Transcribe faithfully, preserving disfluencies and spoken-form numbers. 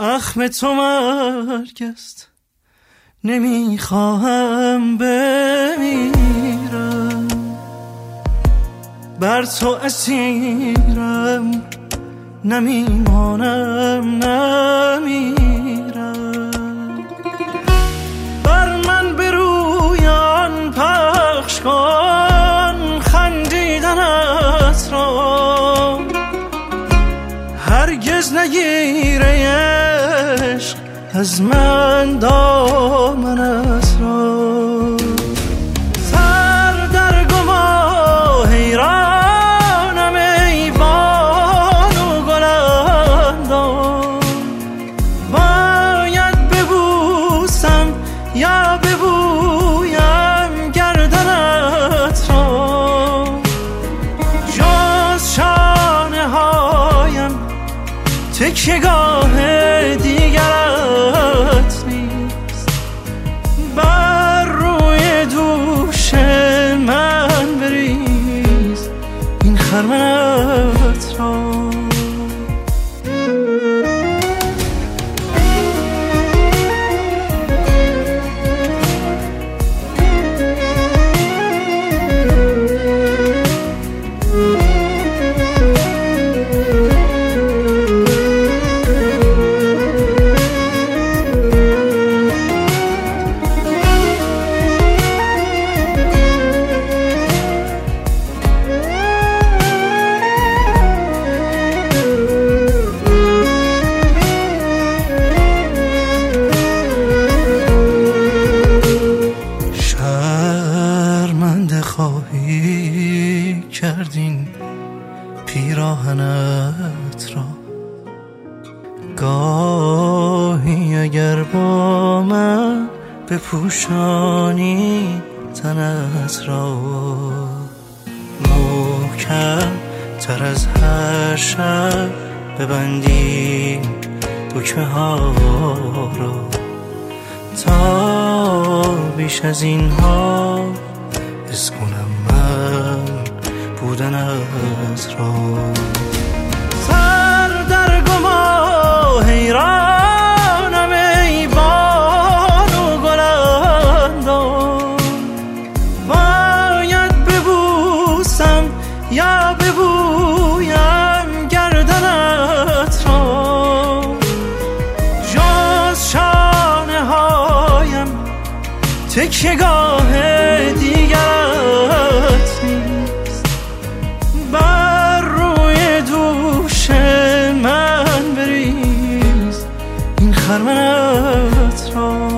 اخم تو مرگ است، نمیخواهم بمیرم، بر تو اسیرم، نمیمانم نمیرم. بر من برویان پخش کن خندیدنت را، هرگز نگیره عشق از من دامنت را. سر در گما حیرانم ای بانو گلندام، باید ببوسم یا ببویم گردنت را، جز شانه هایم تکیه‌گاه دیگرت نیست، بر روی دوش من بریز این خرمنت را. خواهی کردین پیراهنت را، گاهی اگر با من بپوشانی تنت را، محکم تر از هر شب ببندی دکمه ها را، تا بیش از اینها حس کنم من بودنت را. سر در گما حیرانم ای بانو گلندام، باید ببوسم یا ببویم گردنت را، جز شانه هایم تکیه‌گاه دیگرت نیست، بر روی دوش من بریز این خرمنت را.